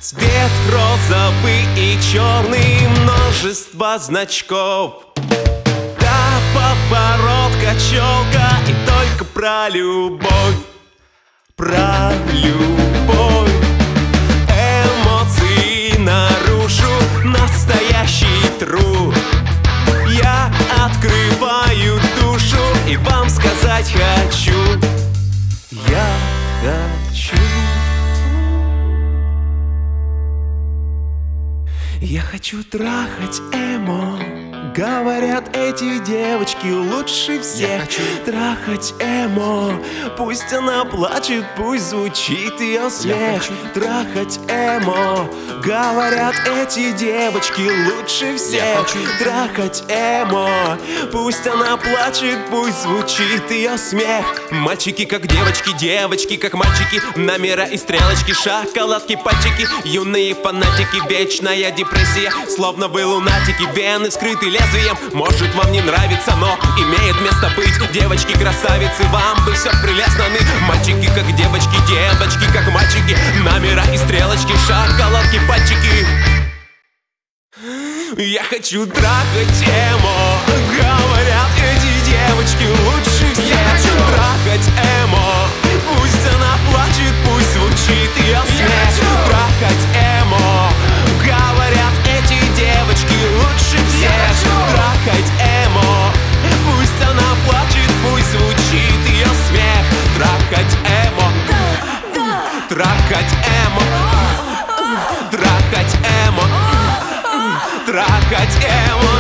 Цвет розовый и черный, множество значков. Да, поворотка, челка и только про любовь. Про любовь. Эмоции наружу, настоящий труд. Я открываю душу и вам сказать хочу. Я хочу. Я хочу трахать эмо. Говорят, эти девочки лучше всех. Трахать эмо. Пусть она плачет, пусть звучит ее смех. Трахать эмо. Говорят, эти девочки лучше всех. Трахать эмо. Пусть она плачет, пусть звучит ее смех. Мальчики как девочки, девочки как мальчики. Номера и стрелочки, шоколадки, пальчики. Юные фанатики, вечная депрессия. Словно вы лунатики, вены скрыты лезвием. Может вам не нравится, но имеет место быть. Девочки красавицы, вам бы все прелестно. Мальчики как девочки, девочки как мальчики. Номера и стрелочки, шоколадки, пальчики. Я хочу трахать эмо. Говорят, эти девочки лучше всех. Я хочу трахать эмо. Пусть она плачет, пусть звучит ее смех. Трахать эмо. Говорят, эти девочки лучше всех. Трахать эмо. Пусть она плачет, пусть звучит ее смех. Трахать эмо. Трахать эмо. Трахать эмо. Трахать эмо.